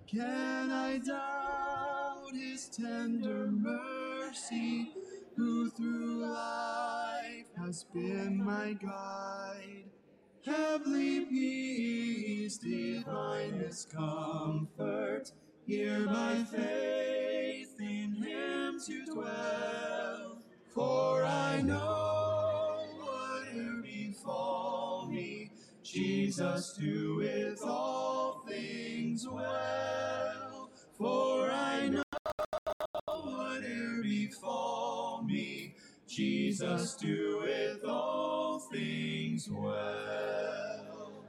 Can I doubt his tender mercy, who through life has been my guide? Heavenly peace, divinest comfort, here by faith in him to dwell. For I know whate'er befall me, Jesus doeth all things well. For I know whate'er befall me, Jesus doeth all things well.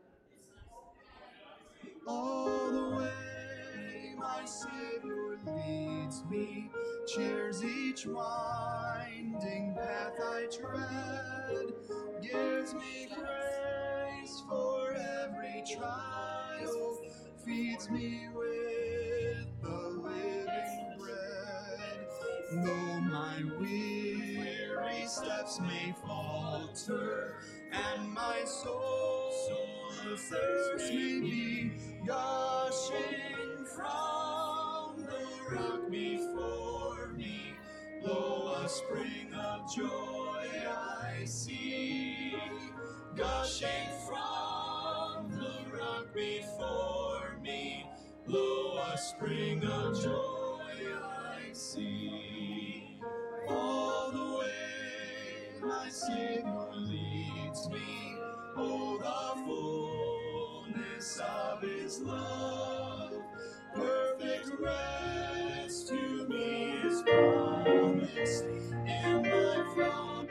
All the way my Savior leads me, cheers each winding path I tread, gives me grace for every trial, feeds me with the living bread. Though my weary steps may falter, and my soul thirst may be, gushing from the rock before me, lo, a spring of joy I see. Gushing from the rock before me, lo, a spring of joy I see. All the way my Savior leads me, oh, the fullness of his love, perfect rest to me is promised in my Father.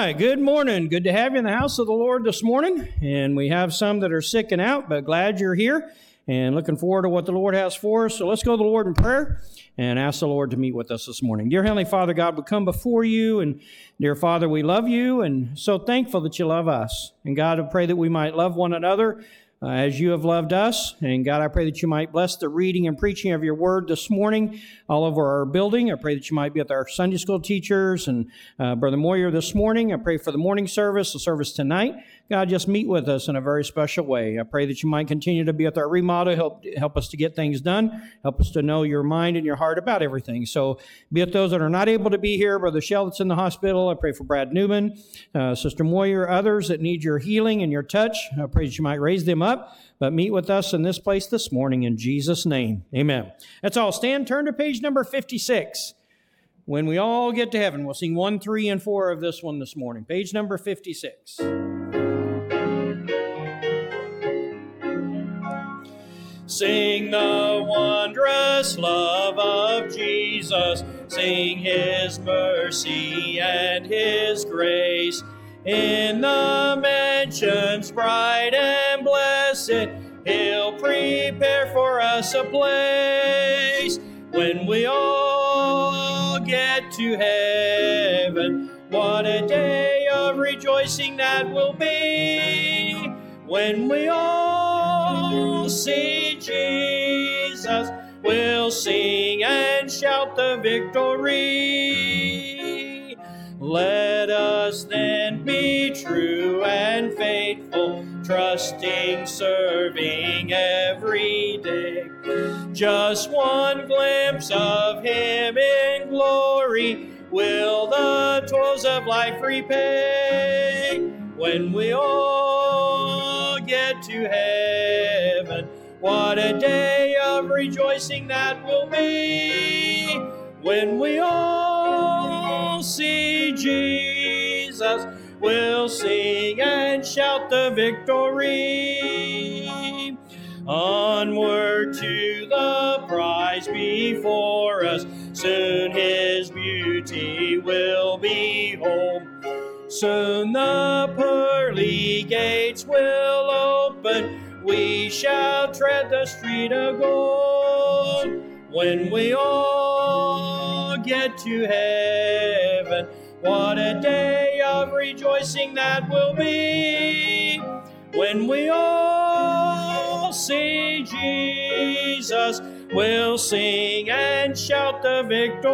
right, good morning. Good to have you in the house of the Lord this morning. And we have some that are sick and out, but glad you're here and looking forward to what the Lord has for us. So let's go to the Lord in prayer and ask the Lord to meet with us this morning. Dear Heavenly Father, God, we come before you, and dear Father, we love you and so thankful that you love us. And God, I pray that we might love one another as you have loved us. And God, I pray that you might bless the reading and preaching of your word this morning all over our building. I pray that you might be with our Sunday school teachers and Brother Moyer this morning. I pray for the morning service, the service tonight. God, just meet with us in a very special way. I pray that you might continue to be with our remodel, help us to get things done, help us to know your mind and your heart about everything. So be with those that are not able to be here, Brother Shell that's in the hospital. I pray for Brad Newman, Sister Moyer, others that need your healing and your touch. I pray that you might raise them up, but meet with us in this place this morning in Jesus' name. Amen. That's all. Stand, turn to page number 56. When we all get to heaven, we'll sing 1, 3, and 4 of this one this morning. Page number 56. Sing the wondrous love of Jesus. Sing his mercy and his grace. In the mansions bright and blessed, he'll prepare for us a place. When we all get to heaven, what a day of rejoicing that will be. When we all see Jesus, we'll sing and shout the victory. Let us then be true and faithful, trusting, serving every day. Just one glimpse of him in glory will the toils of life repay. When we all get to heaven, what a day of rejoicing that will be. When we all see Jesus, we'll sing and shout the victory. Onward to the prize before us, soon his beauty will behold. Soon the pearly gates will open, we shall tread the street of gold. When we all get to heaven, what a day of rejoicing that will be. When we all see Jesus, we'll sing and shout the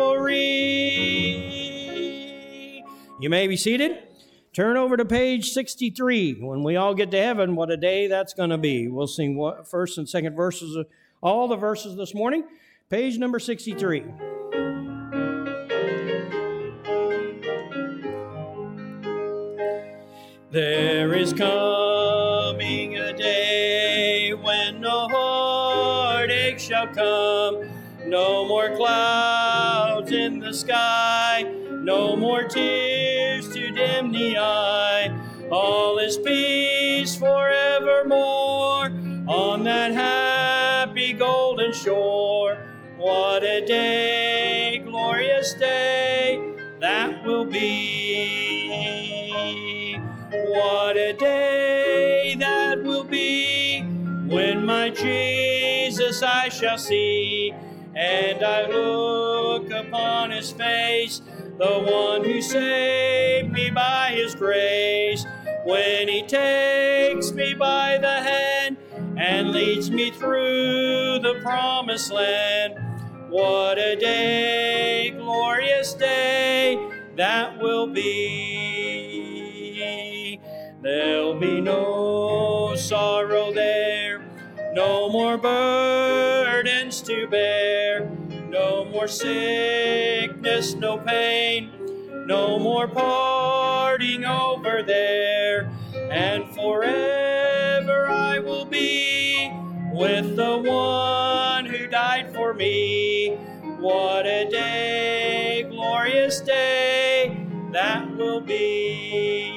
victory. You may be seated. Turn over to page 63. When we all get to heaven, what a day that's going to be. We'll sing first and second verses, all the verses this morning. Page number 63. There is coming a day when no heartache shall come, no more clouds in the sky, no more tears to dim the eye. All is peace forevermore on that happy golden shore. What a day, glorious day that will be. What a day that will be when my Jesus I shall see, and I look upon his face, the one who saved me by his grace. When he takes me by the hand and leads me through the promised land. What a day, glorious day that will be. There'll be no sorrow there, no more burdens to bear, no more sickness, no pain, no more parting over there, and forever I will be with the one who died for me. What a day, glorious day that will be.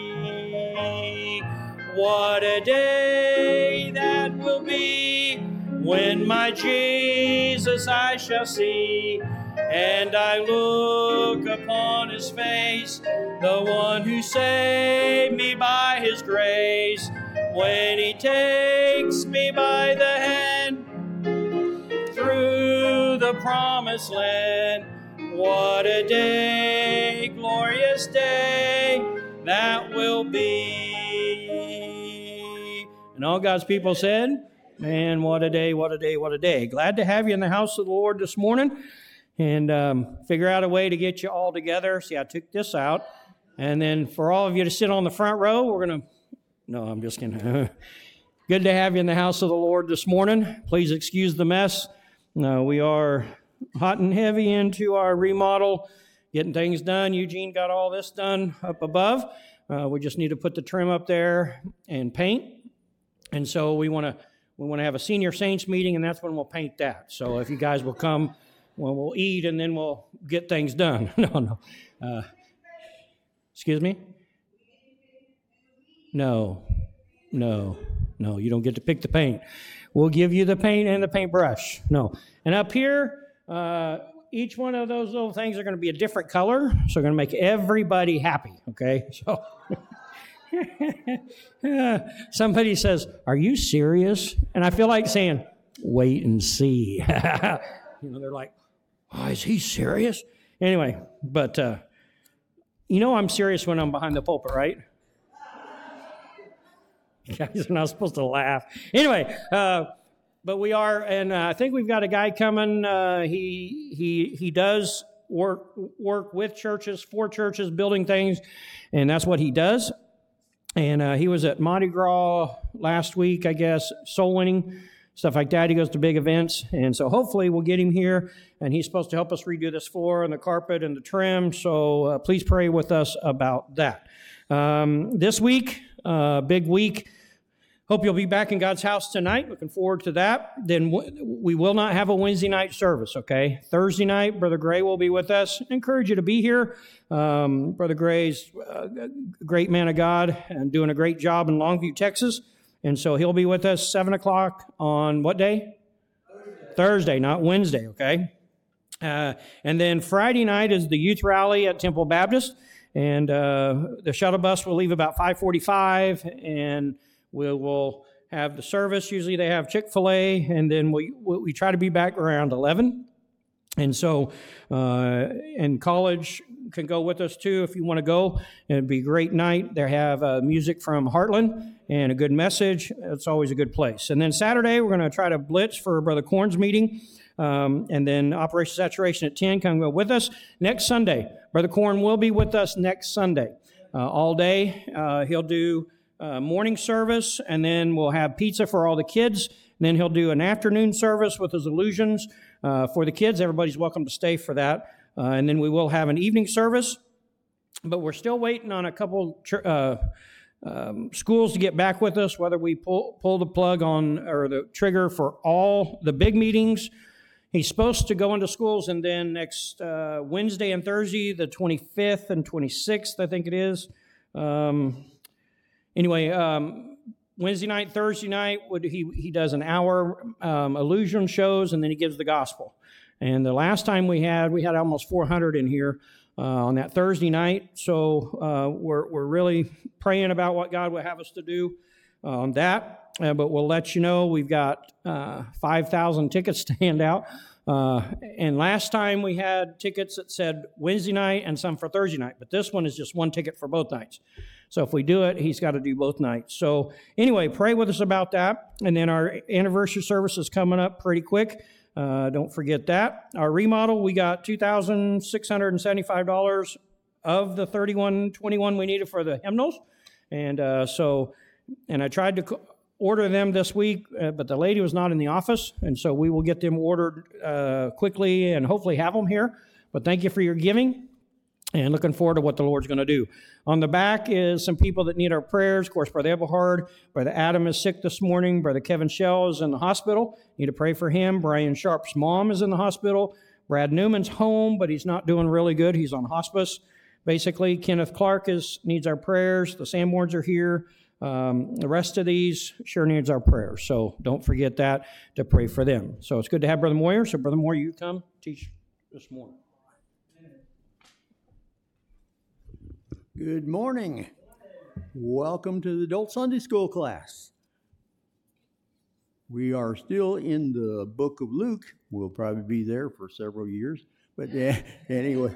What a day that will be when my Jesus I shall see, and I look upon his face, the one who saved me by his grace. When he takes me by the hand through the promised land, what a day, glorious day that will be. And all God's people said, man, what a day, what a day, what a day. Glad to have you in the house of the Lord this morning, and figure out a way to get you all together. See, I took this out, and then for all of you to sit on the front row, we're going to, no, I'm just kidding. Good to have you in the house of the Lord this morning. Please excuse the mess. We are hot and heavy into our remodel, getting things done. Eugene got all this done up above. We just need to put the trim up there and paint. And so we want to have a senior saints meeting, and that's when we'll paint that. So if you guys will come, well, we'll eat, and then we'll get things done. No. Excuse me? No, you don't get to pick the paint. We'll give you the paint and the paintbrush. No. And up here, each one of those little things are going to be a different color, so we're going to make everybody happy, okay? So somebody says, are you serious? And I feel like saying, wait and see. They're like, oh, is he serious? Anyway, but I'm serious when I'm behind the pulpit, right? You guys are not supposed to laugh. Anyway, but we are, and I think we've got a guy coming. He does work with churches, for churches, building things, and that's what he does. And he was at Mardi Gras last week, I guess, soul winning, stuff like that. He goes to big events, and so hopefully we'll get him here, and he's supposed to help us redo this floor and the carpet and the trim, so please pray with us about that. This week, big week. Hope you'll be back in God's house tonight. Looking forward to that. Then we will not have a Wednesday night service, okay? Thursday night, Brother Gray will be with us. I encourage you to be here. Brother Gray's a great man of God and doing a great job in Longview, Texas. And so he'll be with us 7 o'clock on what day? Thursday, not Wednesday, okay? And then Friday night is the youth rally at Temple Baptist. And the shuttle bus will leave about 5:45, and we will have the service. Usually they have Chick-fil-A, and then we try to be back around 11. And so, and college can go with us too if you want to go. It'd be a great night. They have music from Heartland and a good message. It's always a good place. And then Saturday, we're going to try to blitz for Brother Korn's meeting. And then Operation Saturation at 10, come go with us. Next Sunday, Brother Korn will be with us next Sunday all day. He'll do morning service, and then we'll have pizza for all the kids. And then he'll do an afternoon service with his illusions for the kids. Everybody's welcome to stay for that. And then we will have an evening service. But we're still waiting on a couple schools to get back with us, whether we pull the plug on or the trigger for all the big meetings. He's supposed to go into schools, and then next Wednesday and Thursday, the 25th and 26th, I think it is. Wednesday night, Thursday night, he does an hour illusion shows, and then he gives the gospel. And the last time we had almost 400 in here on that Thursday night. So we're really praying about what God would have us to do on that. But we'll let you know we've got 5,000 tickets to hand out. And last time we had tickets that said Wednesday night and some for Thursday night. But this one is just one ticket for both nights. So if we do it, he's got to do both nights. So anyway, pray with us about that. And then our anniversary service is coming up pretty quick. Don't forget that. Our remodel, we got $2,675 of the $3,121 we needed for the hymnals. And I tried to order them this week, but the lady was not in the office. And so we will get them ordered quickly and hopefully have them here. But thank you for your giving. And looking forward to what the Lord's going to do. On the back is some people that need our prayers. Of course, Brother Eberhard. Brother Adam is sick this morning. Brother Kevin Shell is in the hospital. Need to pray for him. Brian Sharp's mom is in the hospital. Brad Newman's home, but he's not doing really good. He's on hospice. Basically, Kenneth Clark needs our prayers. The Sanborns are here. The rest of these sure needs our prayers. So don't forget that to pray for them. So it's good to have Brother Moyer. So Brother Moyer, you come teach this morning. Good morning. Welcome to the Adult Sunday School class. We are still in the book of Luke. We'll probably be there for several years. But anyway,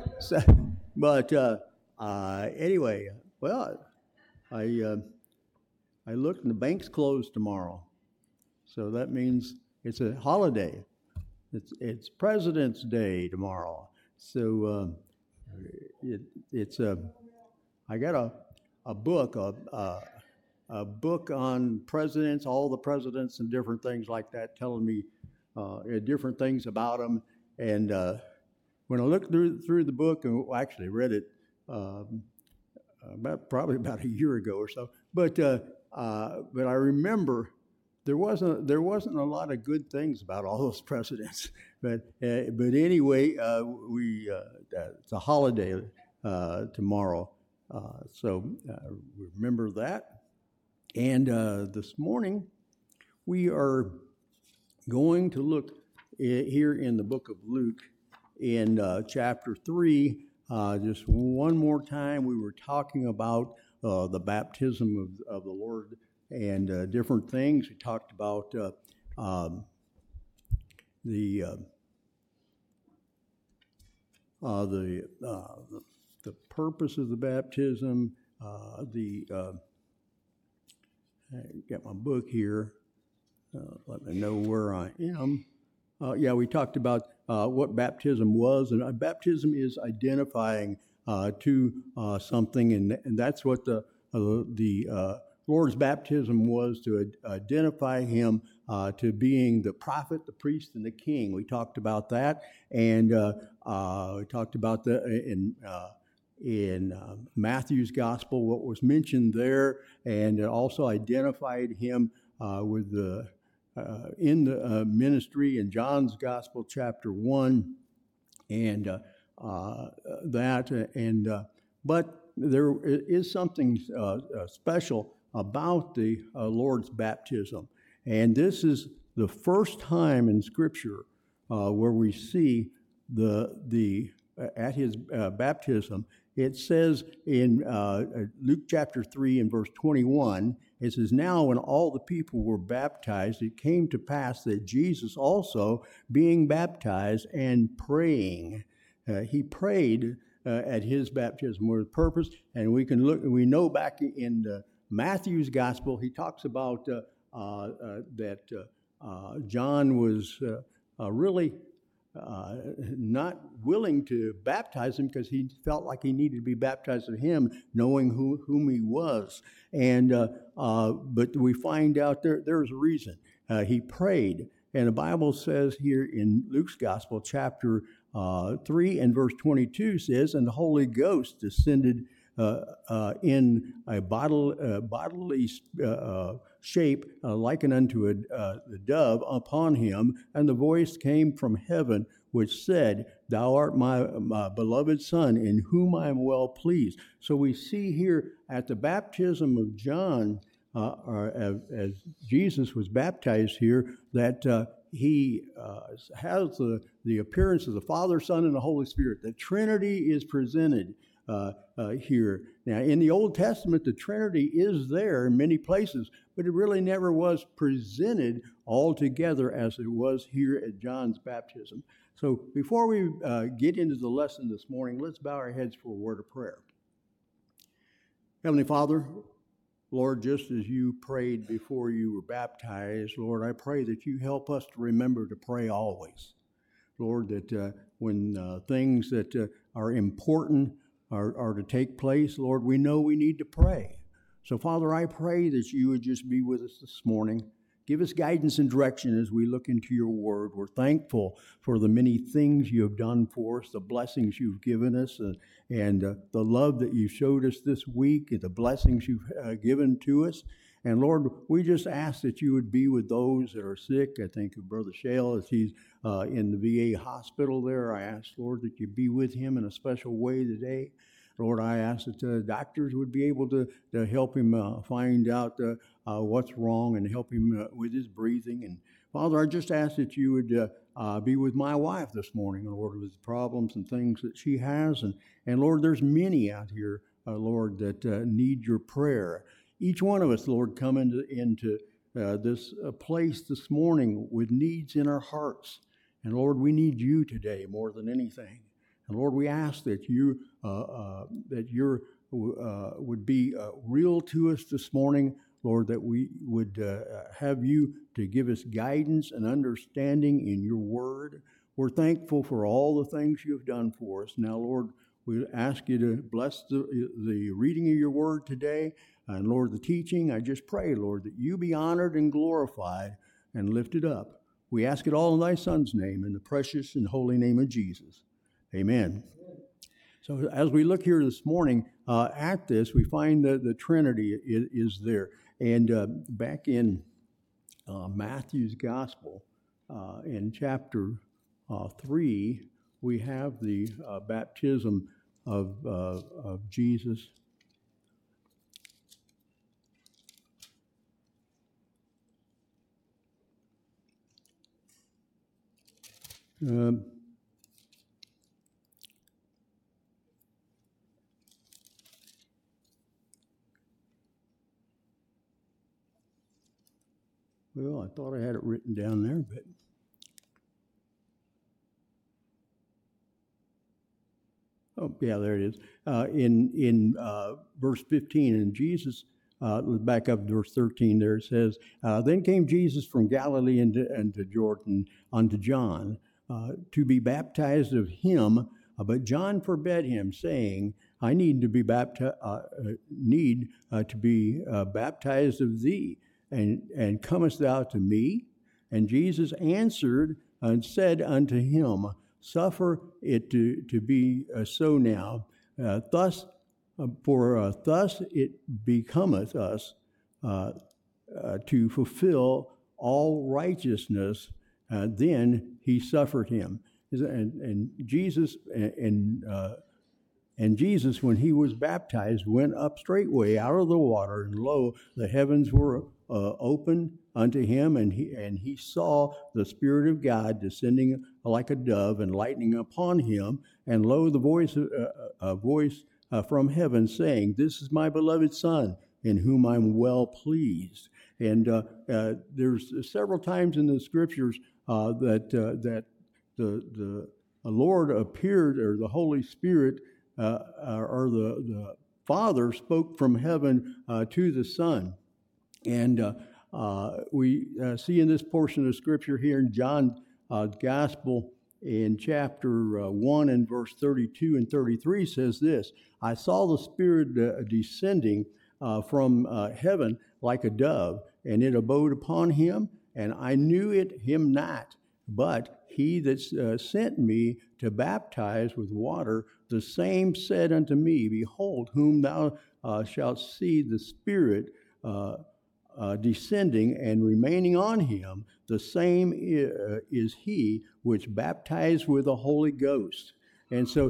well, I looked and the bank's closed tomorrow. So that means it's a holiday. It's President's Day tomorrow. So I got a book on presidents, all the presidents and different things like that, telling me different things about them. And when I looked through the book, and actually read it probably about a year ago or so, but I remember there wasn't a lot of good things about all those presidents. But anyway, it's a holiday tomorrow. So remember that. And this morning, we are going to look here in the book of Luke in chapter 3. Just one more time, we were talking about the baptism of the Lord and different things. We talked about the purpose of the baptism. I got my book here. Let me know where I am. We talked about what baptism was, and baptism is identifying to something, and that's what the Lord's baptism was, to identify him to being the prophet, the priest, and the king. We talked about that, and we talked about in Matthew's gospel, what was mentioned there, and it also identified him with in the ministry in John's gospel, chapter 1, and but there is something special about the Lord's baptism, and this is the first time in Scripture where we see at his baptism. It says in Luke chapter 3 and verse 21, it says, "Now when all the people were baptized, it came to pass that Jesus also, being baptized and praying," he prayed at his baptism with purpose. And we know back in Matthew's gospel, he talks about that John was really not willing to baptize him because he felt like he needed to be baptized of him, knowing whom he was. And but we find out there's a reason. He prayed. And the Bible says here in Luke's Gospel, chapter 3 and verse 22 says, "And the Holy Ghost descended in a bodily shape, likened unto a dove, upon him, and the voice came from heaven, which said, 'Thou art my beloved Son, in whom I am well pleased.'" So we see here at the baptism of John, as Jesus was baptized here, that he has the appearance of the Father, Son, and the Holy Spirit. The Trinity is presented here. Now, in the Old Testament, the Trinity is there in many places, but it really never was presented all together as it was here at John's baptism. So before we get into the lesson this morning, let's bow our heads for a word of prayer. Heavenly Father, Lord, just as you prayed before you were baptized, Lord, I pray that you help us to remember to pray always. Lord, that when things that are important are to take place, Lord, we know we need to pray. So, Father, I pray that you would just be with us this morning. Give us guidance and direction as we look into your word. We're thankful for the many things you have done for us, the blessings you've given us, and the love that you showed us this week, and the blessings you've given to us. And Lord, we just ask that you would be with those that are sick. I think of Brother Shale as he's in the VA hospital there. I ask, Lord, that you be with him in a special way today. Lord, I ask that the doctors would be able to help him find out what's wrong and help him with his breathing. And Father, I just ask that you would be with my wife this morning, Lord, with problems and things that she has. And Lord, there's many out here, Lord, that need your prayer. Each one of us, Lord, come into this place this morning with needs in our hearts. And Lord, we need you today more than anything. And Lord, we ask that you would be real to us this morning, Lord, that we would have you to give us guidance and understanding in your word. We're thankful for all the things you have done for us. Now, Lord, we ask you to bless the reading of your word today. And Lord, the teaching, I just pray, Lord, that you be honored and glorified and lifted up. We ask it all in thy Son's name, in the precious and holy name of Jesus. Amen. So as we look here this morning at this, we find that the Trinity is there. And back in Matthew's Gospel, in chapter 3, we have the baptism of Jesus. Well, I thought I had it written down there, but oh, yeah, there it is. In verse 15, and Jesus, back up to verse 13 there, it says, then came Jesus from Galilee into Jordan unto John to be baptized of him, but John forbade him, saying, I need to be baptized of thee, and comest thou to me? And Jesus answered and said unto him, suffer it to be so now. Thus it becometh us to fulfill all righteousness. Then he suffered him. And Jesus, when he was baptized, went up straightway out of the water, and lo, the heavens were opened unto him, and he saw the Spirit of God descending like a dove and lightning upon him. And lo, the voice from heaven saying, this is my beloved Son, in whom I'm well pleased. And there's several times in the Scriptures that the Lord appeared, or the Holy Spirit or the Father spoke from heaven to the Son. And we see in this portion of Scripture here in John's Gospel, in chapter 1 and verse 32 and 33 says this, I saw the Spirit descending from heaven like a dove, and it abode upon him, and I knew him not. But he that sent me to baptize with water, the same said unto me, behold, whom thou shalt see the Spirit descending and remaining on him, the same is he which baptized with the Holy Ghost. And so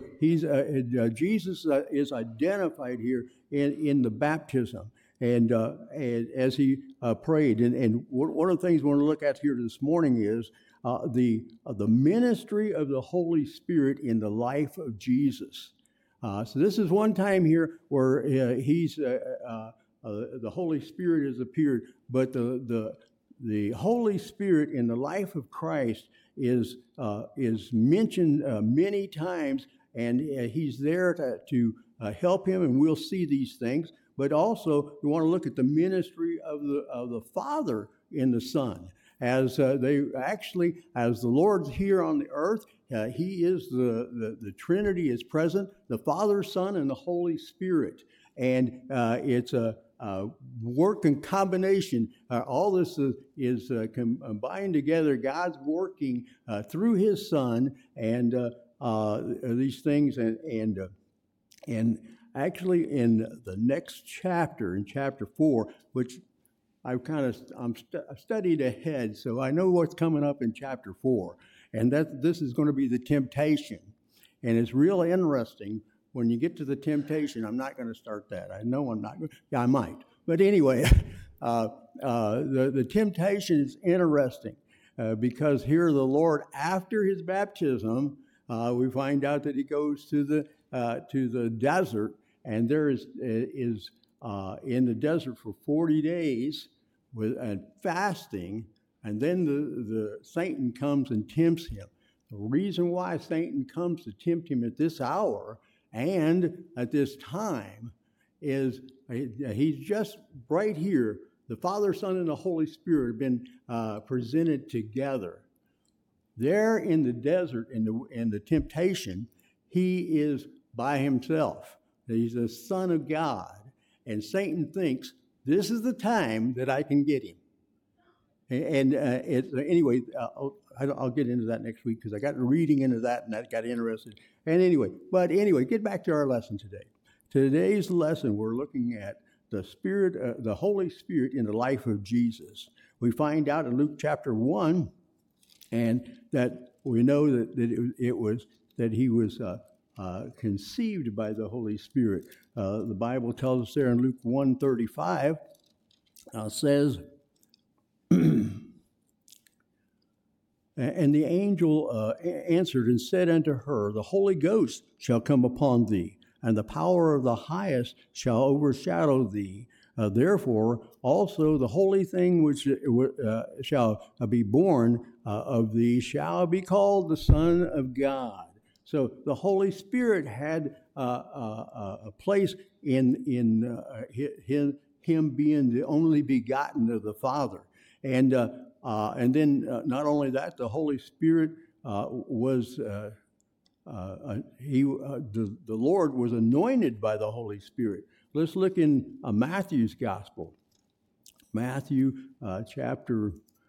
Jesus is identified here in the baptism. And as he prayed, and one of the things we want to look at here this morning is the ministry of the Holy Spirit in the life of Jesus. So this is one time here where the Holy Spirit has appeared, but the Holy Spirit in the life of Christ is mentioned many times, and he's there to help him, and we'll see these things. But also, we want to look at the ministry of the Father in the Son. As the Lord's here on the earth, he is the Trinity is present, the Father, Son, and the Holy Spirit. And it's a work and combination. All this is combined together. God's working through his Son and these things. And actually in the next chapter, in chapter 4, which I've studied ahead, so I know what's coming up in chapter 4. And this is going to be the temptation. And it's real interesting. When you get to the temptation, I'm not going to start that. I know I'm not going to. Yeah, I might. But anyway, the temptation is interesting because here the Lord, after his baptism, we find out that he goes to the desert, and there is in the desert for 40 days with fasting, and then the Satan comes and tempts him. The reason why Satan comes to tempt him at this hour and at this time is he's just right here. The Father, Son, and the Holy Spirit have been presented together. There in the desert, in the temptation, he is by himself. He's the Son of God. And Satan thinks, this is the time that I can get him. Anyway, I'll get into that next week because I got reading into that and that got interested. And anyway, get back to our lesson today. Today's lesson, we're looking at the Spirit, the Holy Spirit in the life of Jesus. We find out in Luke chapter 1, and that we know that he was conceived by the Holy Spirit. The Bible tells us there in Luke 1:35, says, and the angel answered and said unto her, the Holy Ghost shall come upon thee, and the power of the highest shall overshadow thee. Therefore, also the holy thing which shall be born of thee shall be called the Son of God. So the Holy Spirit had a place in him being the only begotten of the Father. And then not only that, the Holy Spirit was the Lord was anointed by the Holy Spirit. Let's look in Matthew's Gospel, Matthew chapter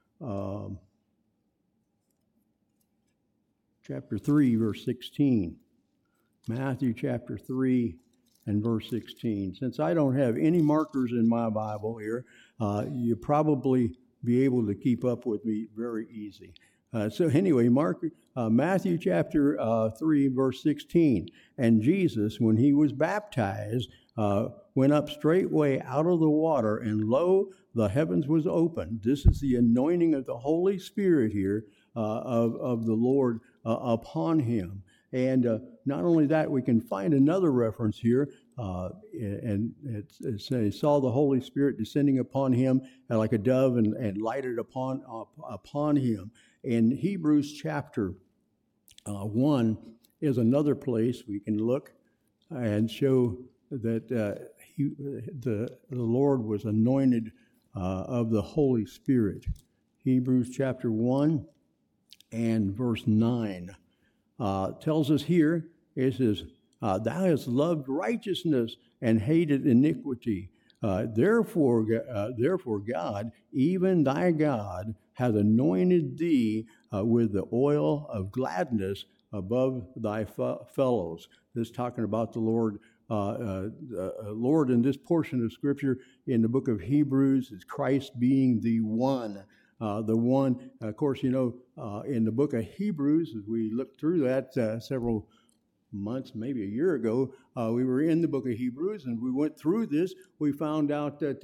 3, verse 16. Matthew chapter 3 and verse 16. Since I don't have any markers in my Bible here, you probably be able to keep up with me very easy. So anyway, Matthew chapter 3, verse 16. And Jesus, when he was baptized, went up straightway out of the water, and lo, the heavens was opened. This is the anointing of the Holy Spirit here of the Lord upon him. And not only that, we can find another reference here, and it says, saw the Holy Spirit descending upon him like a dove and lighted upon him. In Hebrews chapter 1 is another place we can look and show that the Lord was anointed of the Holy Spirit. Hebrews chapter 1 and verse 9 tells us here, it says, thou hast loved righteousness and hated iniquity. Therefore God, even thy God, hath anointed thee with the oil of gladness above thy fellows. This is talking about the Lord. Lord in this portion of Scripture in the book of Hebrews is Christ being the one. Of course, in the book of Hebrews, as we looked through that several months, maybe a year ago, we were in the book of Hebrews, and we went through this. We found out that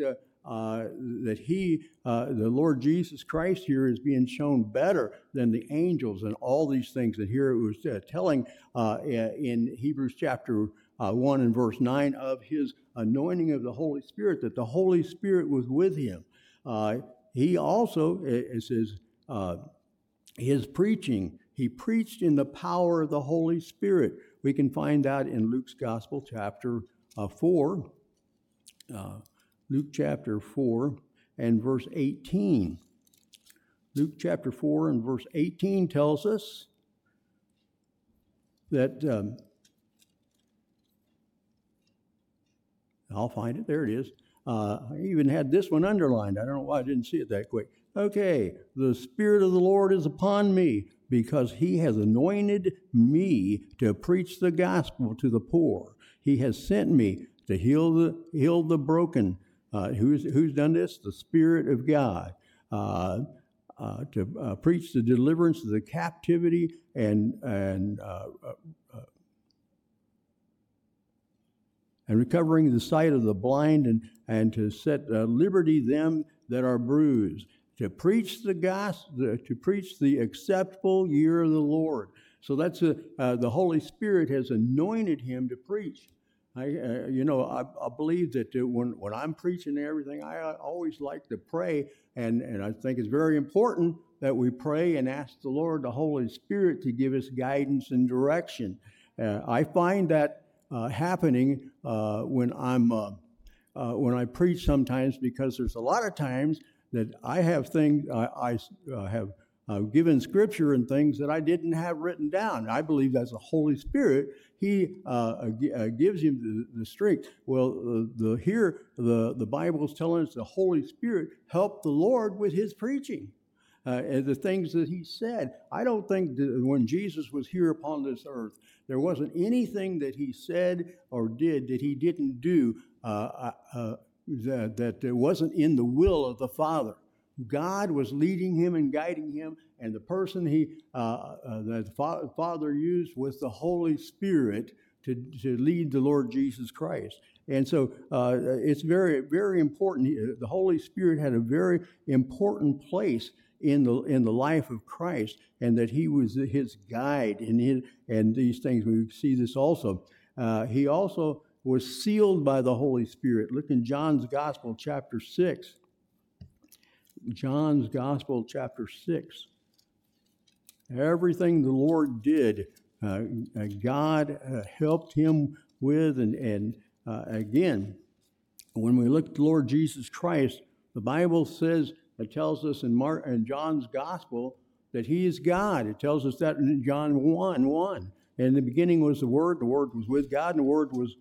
the Lord Jesus Christ here is being shown better than the angels and all these things. And here it was telling in Hebrews chapter 1 and verse 9 of his anointing of the Holy Spirit, that the Holy Spirit was with him. He also, it says, his preaching, he preached in the power of the Holy Spirit. We can find that in Luke's Gospel, chapter 4. Luke chapter 4 and verse 18. Luke chapter 4 and verse 18 tells us that, I'll find it, there it is. I even had this one underlined. I don't know why I didn't see it that quick. Okay, the Spirit of the Lord is upon me, because he has anointed me to preach the gospel to the poor. He has sent me to heal the broken. Who's done this? The Spirit of God. To preach the deliverance of the captivity and and recovering the sight of the blind, and to set liberty them that are bruised, to preach the gospel, to preach the acceptable year of the Lord. So that's the Holy Spirit has anointed him to preach. I believe that when I'm preaching and everything, I always like to pray, and I think it's very important that we pray and ask the Lord, the Holy Spirit, to give us guidance and direction. I find that happening when I preach sometimes, because there's a lot of times that I have things I have given scripture and things that I didn't have written down. I believe that's the Holy Spirit. He gives you the strength. Well, the Bible is telling us the Holy Spirit helped the Lord with his preaching. And the things that he said. I don't think that when Jesus was here upon this earth, there wasn't anything that he said or did that he didn't do that wasn't in the will of the Father. God was leading him and guiding him, and the person that the Father used was the Holy Spirit to lead the Lord Jesus Christ. And so it's very, very important. The Holy Spirit had a very important place in the life of Christ, and that he was his guide and these things. We see this also. He also was sealed by the Holy Spirit. Look in John's Gospel, chapter 6. John's Gospel, chapter 6. Everything the Lord did, God helped him with. And again, when we look at the Lord Jesus Christ, the Bible says, it tells us in John's Gospel that he is God. It tells us that in John 1:1. In the beginning was the Word was with God, and the Word was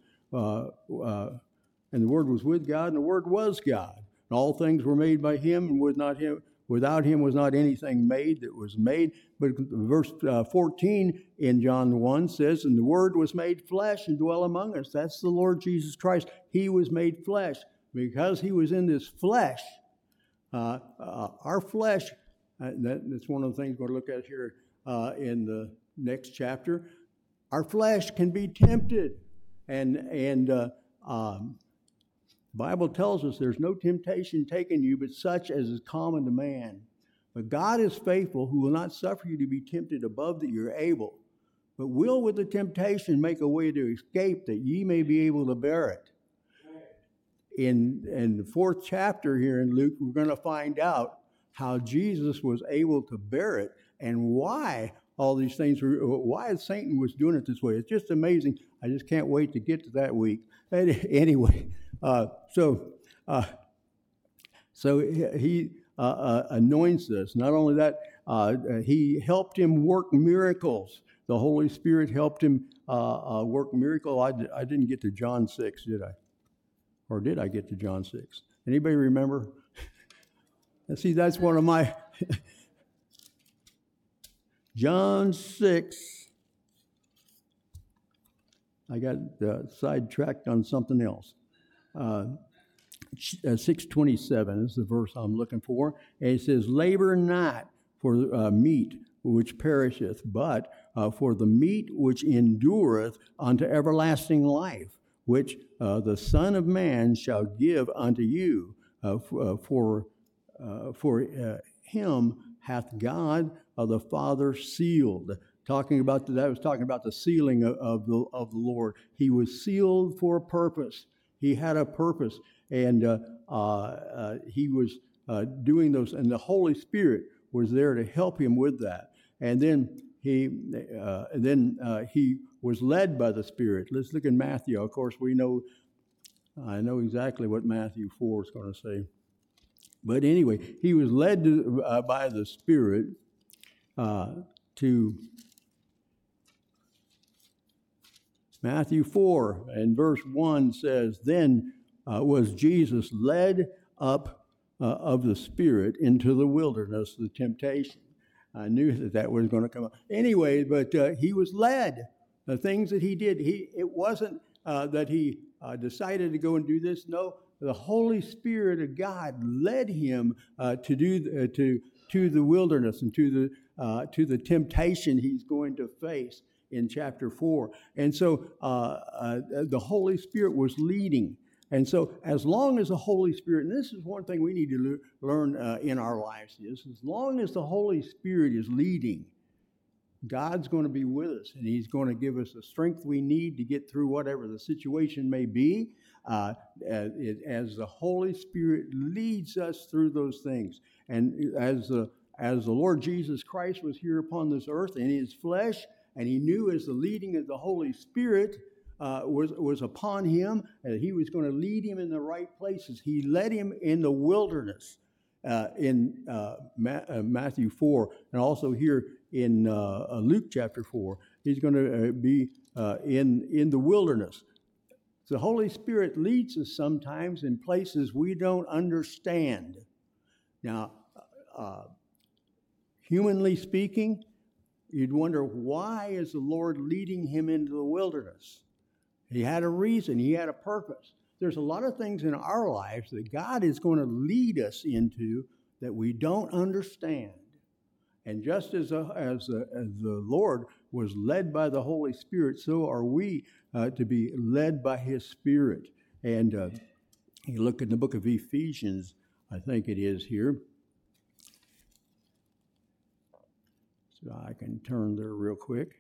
with God, and the Word was God. And all things were made by him, and without him was not anything made that was made. But verse 14 in John 1 says, and the Word was made flesh and dwelt among us. That's the Lord Jesus Christ. He was made flesh. Because he was in this flesh, our flesh, that's one of the things we're going to look at here in the next chapter. Our flesh can be tempted. And the Bible tells us there's no temptation taken you, but such as is common to man. But God is faithful, who will not suffer you to be tempted above that you're able, but will with the temptation make a way to escape, that ye may be able to bear it. In the 4th chapter here in Luke, we're going to find out how Jesus was able to bear it, and why all these things why Satan was doing it this way. It's just amazing. I just can't wait to get to that week. Anyway, so he anoints us. Not only that, he helped him work miracles. The Holy Spirit helped him work miracles. I didn't get to John 6, did I? Or did I get to John 6? Anybody remember? See, that's one of my... John 6. I got sidetracked on something else. 6:27 is the verse I'm looking for. And it says, labor not for meat which perisheth, but for the meat which endureth unto everlasting life, which the Son of Man shall give unto you. For him hath God the Father sealed. That was talking about the sealing of the Lord. He was sealed for a purpose. He had a purpose, and he was doing those, and the Holy Spirit was there to help him with that. And then he was led by the Spirit. Let's look at Matthew. Of course, I know exactly what Matthew 4 is going to say. But anyway, he was led by the Spirit to Matthew 4, and verse 1 says, then was Jesus led up of the Spirit into the wilderness, the temptation. I knew that was going to come up. Anyway, but he was led. The things that he did, it wasn't that he decided to go and do this. No, the Holy Spirit of God led him to the wilderness and to the temptation he's going to face. in chapter 4. And so the Holy Spirit was leading. And so as long as the Holy Spirit, and this is one thing we need to learn in our lives, is as long as the Holy Spirit is leading, God's going to be with us, and He's going to give us the strength we need to get through whatever the situation may be, as the Holy Spirit leads us through those things. And as the Lord Jesus Christ was here upon this earth in His flesh, and He knew as the leading of the Holy Spirit was upon Him, and He was going to lead Him in the right places. He led Him in the wilderness in Matthew 4, and also here in Luke chapter 4. He's going to be in the wilderness. The Holy Spirit leads us sometimes in places we don't understand. Now, humanly speaking, you'd wonder, why is the Lord leading him into the wilderness? He had a reason. He had a purpose. There's a lot of things in our lives that God is going to lead us into that we don't understand. And just as the Lord was led by the Holy Spirit, so are we to be led by His Spirit. And you look in the book of Ephesians, I think it is here. So I can turn there real quick.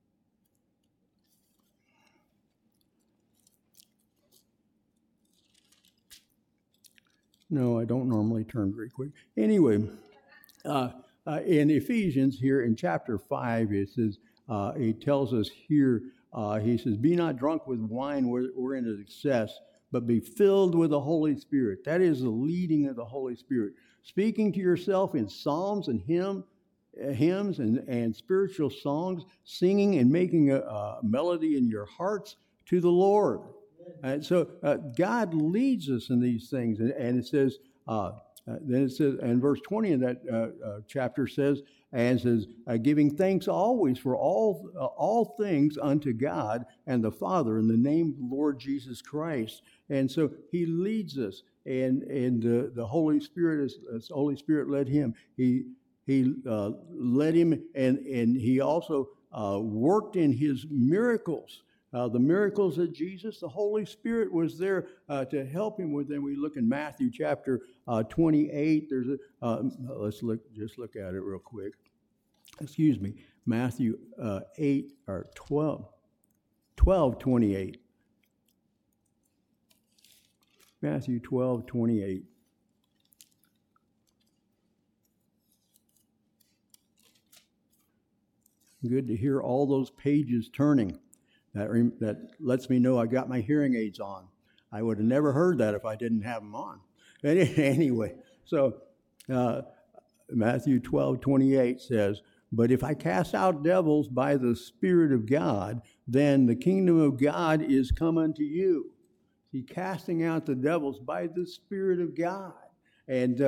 No, I don't normally turn very quick. Anyway, in Ephesians here in chapter 5, it says, he tells us here, he says, be not drunk with wine wherein is excess, but be filled with the Holy Spirit. That is the leading of the Holy Spirit. Speaking to yourself in psalms and hymns and spiritual songs, singing and making a melody in your hearts to the Lord. And so God leads us in these things. And it says, then it says, and verse 20 in that chapter says, giving thanks always for all things unto God and the Father in the name of the Lord Jesus Christ. And so He leads us, and the Holy Spirit, as the Holy Spirit led Him, He led Him, and He also worked in His miracles. The miracles of Jesus, the Holy Spirit was there to help Him with them. We look in Matthew chapter 28. There's let's look at it real quick. Excuse me, Matthew 8 or 12:28. Matthew 12:28. Good to hear all those pages turning. That lets me know I got my hearing aids on. I would have never heard that if I didn't have them on. Anyway, so Matthew 12:28 says, but if I cast out devils by the Spirit of God, then the kingdom of God is come unto you. He's casting out the devils by the Spirit of God. And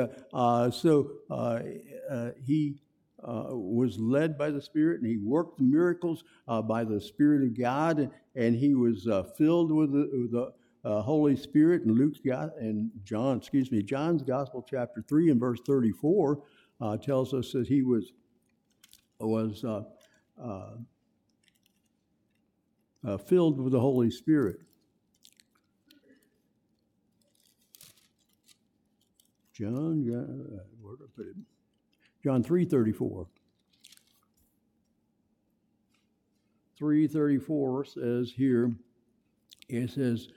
he was led by the Spirit, and he worked the miracles by the Spirit of God, and he was filled with the Holy Spirit. And John's Gospel, chapter 3 and verse 34, tells us that he was filled with the Holy Spirit. John, where did I put it? John 3:34. 3:34 says here, it says,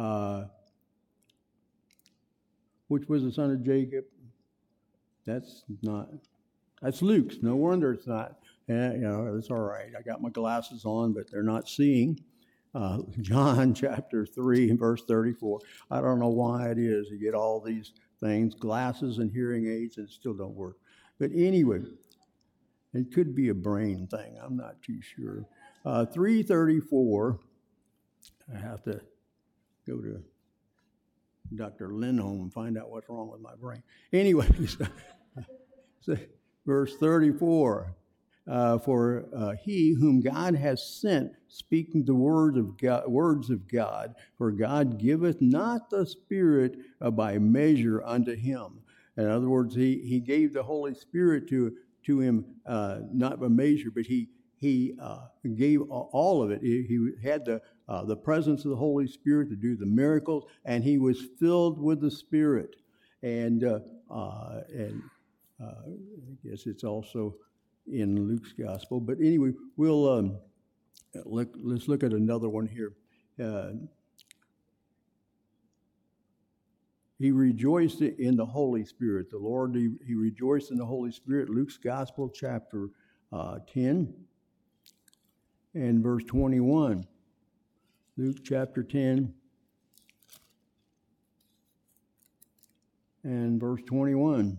which was the son of Jacob? That's Luke's. No wonder it's not. It's all right. I got my glasses on, but they're not seeing. John chapter 3 and verse 34. I don't know why it is. You get all these things, glasses and hearing aids, and it still don't work. But anyway, it could be a brain thing. I'm not too sure. 3:34. I have to go to Dr. Lindholm and find out what's wrong with my brain. Anyway, so, verse 34. For he whom God has sent, speaking the words of God, for God giveth not the Spirit by measure unto him. In other words, he gave the Holy Spirit to him, not by measure, but he he gave all of it. He had the presence of the Holy Spirit to do the miracles, and he was filled with the Spirit. And I guess it's also in Luke's gospel. But anyway, we'll let's look at another one here. He rejoiced in the Holy Spirit. The Lord, he rejoiced in the Holy Spirit. Luke's gospel, chapter 10 and verse 21. Luke chapter 10 and verse 21.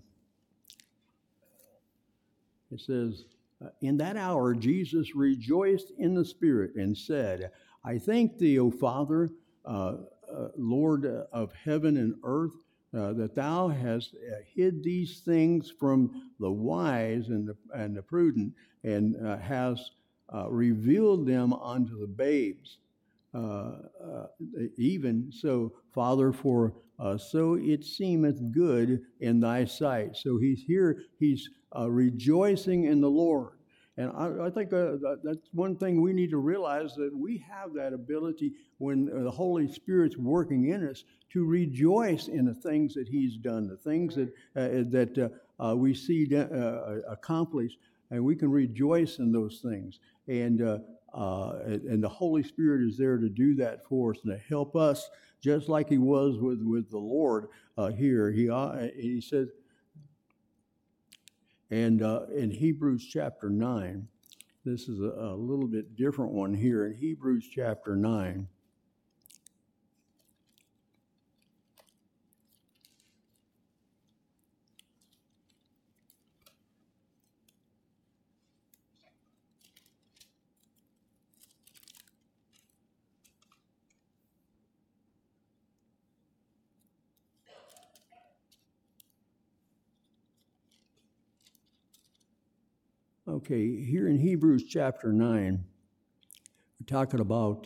It says, in that hour Jesus rejoiced in the Spirit and said, I thank thee, O Father, Lord of heaven and earth, that thou hast hid these things from the wise and the prudent, and hast revealed them unto the babes. Even so, Father, for so it seemeth good in thy sight. So he's rejoicing in the Lord. And I think that's one thing we need to realize, that we have that ability when the Holy Spirit's working in us to rejoice in the things that he's done, the things that we see accomplished, and we can rejoice in those things. And the Holy Spirit is there to do that for us and to help us, just like he was with the Lord here. He says, and in Hebrews chapter 9, this is a little bit different one here. In Hebrews chapter 9, okay, here in Hebrews chapter 9, we're talking about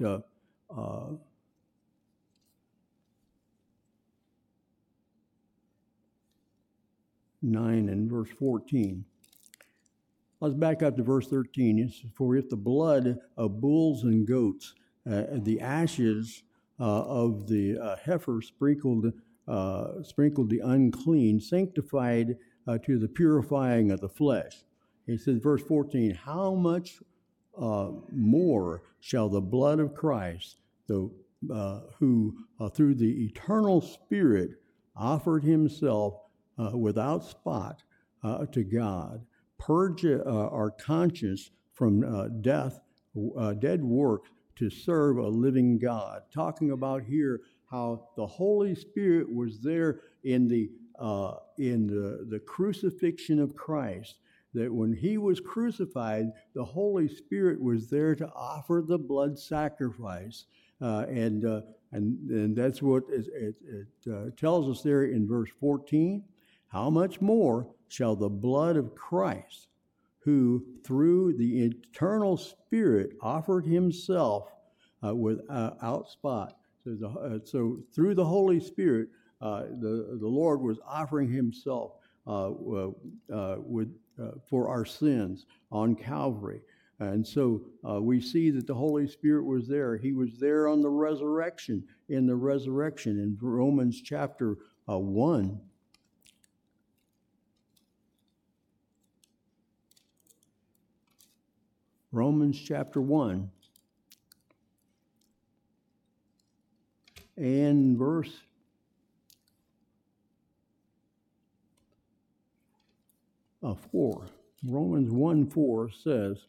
9 and verse 14. Let's back up to verse 13. It says, for if the blood of bulls and goats, the ashes of the heifer sprinkled the unclean, sanctified to the purifying of the flesh. He says, verse 14, how much more shall the blood of Christ, who through the eternal Spirit offered himself without spot to God, purge our conscience from dead works to serve a living God. Talking about here how the Holy Spirit was there in the crucifixion of Christ. That when he was crucified, the Holy Spirit was there to offer the blood sacrifice, and that's what it tells us there in verse 14. How much more shall the blood of Christ, who through the eternal Spirit offered himself without spot. So through the Holy Spirit, the Lord was offering himself for our sins on Calvary. And so we see that the Holy Spirit was there. He was there on the resurrection, in Romans chapter 1. Romans chapter 1 and verse 4. Romans 1:4 says,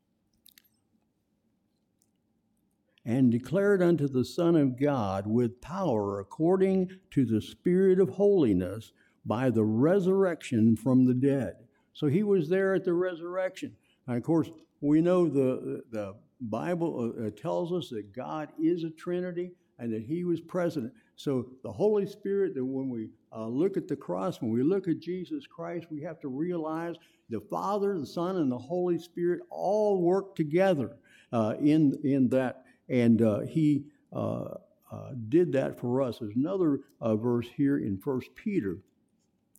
and declared unto the Son of God with power according to the Spirit of holiness by the resurrection from the dead. So he was there at the resurrection. And of course, we know the Bible tells us that God is a Trinity and that he was present. So the Holy Spirit, that when we look at the cross, when we look at Jesus Christ, we have to realize the Father, the Son, and the Holy Spirit all work together in that. And he did that for us. There's another verse here in 1 Peter.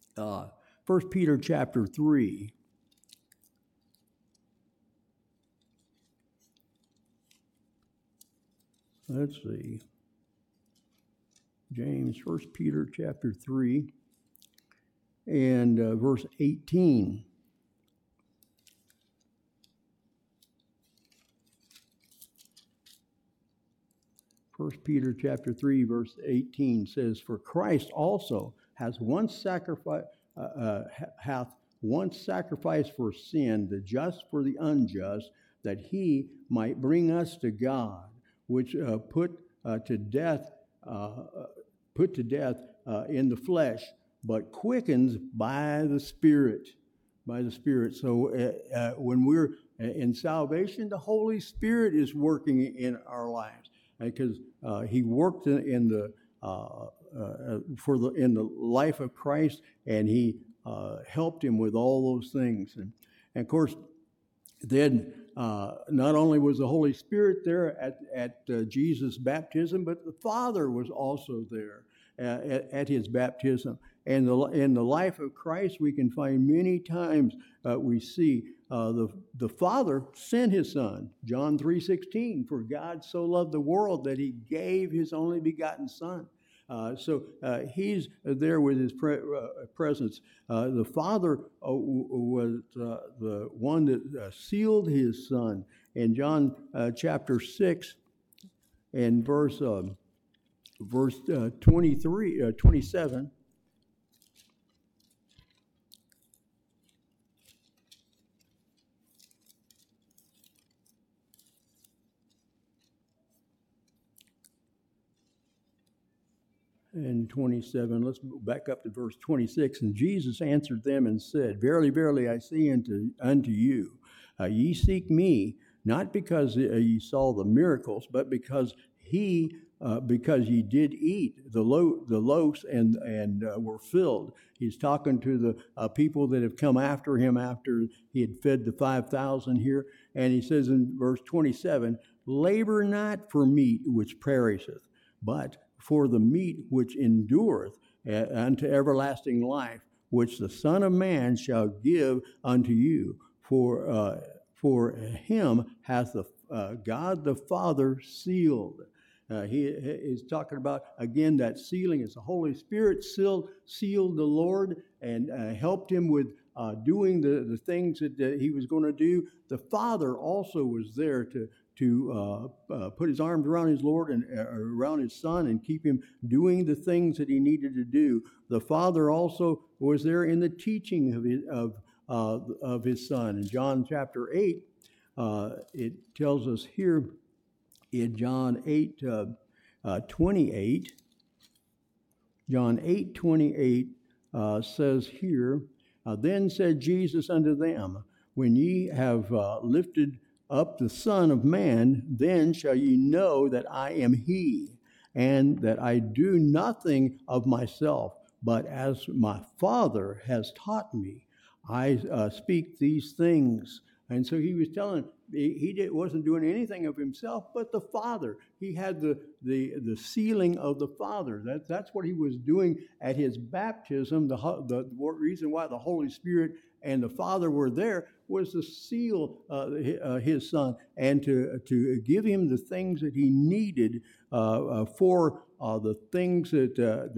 1 Peter chapter 3. let's see, James, 1 Peter chapter 3 and verse 18. First Peter chapter 3, verse 18 says, "For Christ also has once hath once sacrificed for sin, the just for the unjust, that he might bring us to God, which put to death in the flesh, but quickens by the Spirit." By the Spirit. So when we're in salvation, the Holy Spirit is working in our lives, because He worked in the life of Christ, and He helped him with all those things. And of course, then not only was the Holy Spirit there at Jesus' baptism, but the Father was also there at his baptism. And in the life of Christ, we can find many times we see the Father sent His Son. John 3:16, "For God so loved the world that He gave His only begotten Son." So He's there with His presence. The Father was the one that sealed His Son. In John chapter 6 and verse 27, and 27, let's go back up to verse 26. "And Jesus answered them and said, Verily, verily, I say unto you, ye seek me, not because ye saw the miracles, but because ye did eat the loaves and were filled." He's talking to the people that have come after him after he had fed the 5,000 here. And he says in verse 27, "Labor not for meat which perisheth, but for the meat which endureth unto everlasting life, which the Son of Man shall give unto you. For him hath God the Father sealed." He is talking about, again, that sealing. It's the Holy Spirit sealed the Lord and helped him with doing the things that he was going to do. The Father also was there to put his arms around his Lord and around his Son and keep him doing the things that he needed to do. The Father also was there in the teaching of his Son. In John chapter 8, it tells us here in John 8:28. John 8:28 says here, "Then said Jesus unto them, When ye have lifted up the Son of Man, then shall ye know that I am He, and that I do nothing of myself, but as my Father has taught me, I speak these things." And so he was telling, wasn't doing anything of himself, but the Father. He had the sealing of the Father. That's what he was doing at his baptism. The reason why the Holy Spirit and the Father were there was to seal his Son and to give him the things that he needed for the things that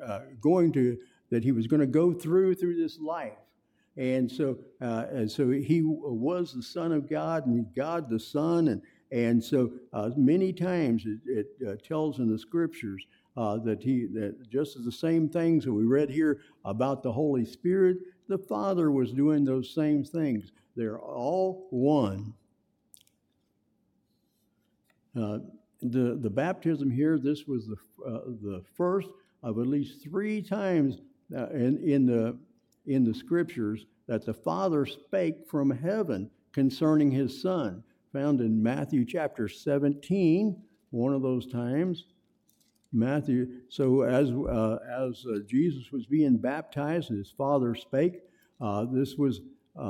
he was going to go through this life. And so he was the Son of God, and God the Son, and so many times it tells in the Scriptures that just as the same things that we read here about the Holy Spirit, the Father was doing those same things. They're all one. The baptism here, this was the first of at least 3 times in the Scriptures that the Father spake from heaven concerning his Son, found in Matthew chapter 17, one of those times. Matthew. So as Jesus was being baptized, his Father spake. This was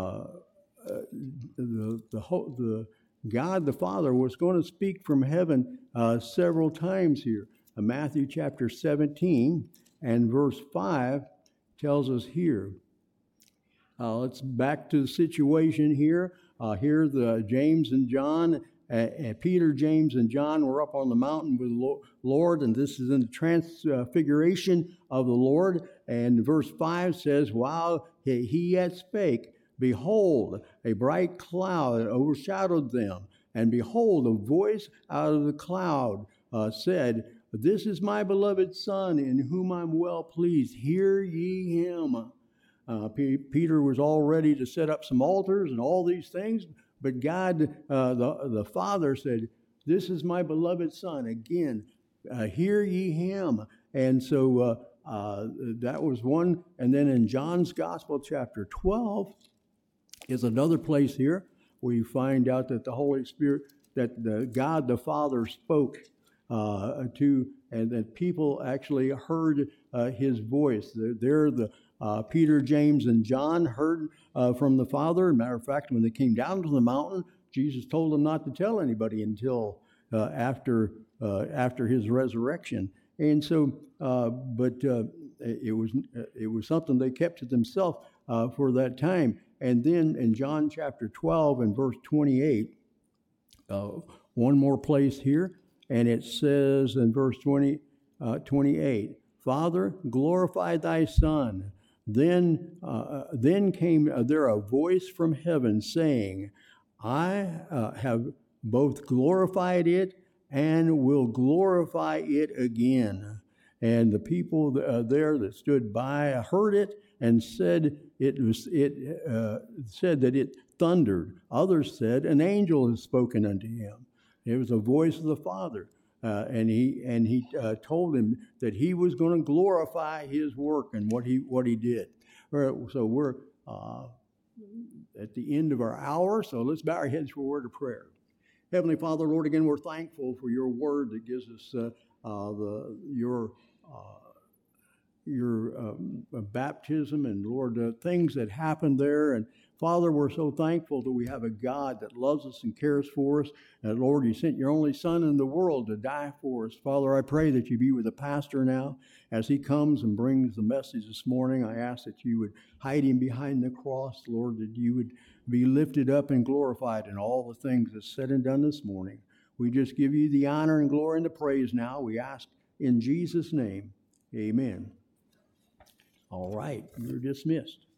the God the Father was going to speak from heaven several times here. Matthew chapter 17 and verse 5 tells us here. Let's back to the situation here. Here the James and John and Peter, James, and John were up on the mountain with the Lord, and this is in the transfiguration of the Lord. And verse 5 says, while he yet spake, behold, a bright cloud overshadowed them. And behold, a voice out of the cloud said, this is my beloved Son, in whom I'm well pleased. Hear ye him. Peter was all ready to set up some altars and all these things, but God, the Father said, this is my beloved Son. Again, hear ye him. And so that was one. And then in John's Gospel, chapter 12, is another place here where you find out that the Holy Spirit, that God the Father spoke to, and that people actually heard his voice. Peter, James, and John heard from the Father. Matter of fact, when they came down to the mountain, Jesus told them not to tell anybody until after his resurrection. And so, it was something they kept to themselves for that time. And then in John chapter 12 and verse 28, one more place here, and it says in verse 28, Father, glorify thy Son. Then came there a voice from heaven saying, I have both glorified it and will glorify it again. And the people there that stood by heard it and said said that it thundered. Others said, an angel has spoken unto him. It was a voice of the Father. And he told him that he was going to glorify his work and what he did. So we're at the end of our hour, so let's bow our heads for a word of prayer. Heavenly Father, Lord, again, we're thankful for your word that gives us your baptism and, Lord, things that happened there. And Father, we're so thankful that we have a God that loves us and cares for us. And Lord, you sent your only Son in the world to die for us. Father, I pray that you be with the pastor now as he comes and brings the message this morning. I ask that you would hide him behind the cross, Lord, that you would be lifted up and glorified in all the things that's said and done this morning. We just give you the honor and glory and the praise now. We ask in Jesus' name, amen. All right, you're dismissed.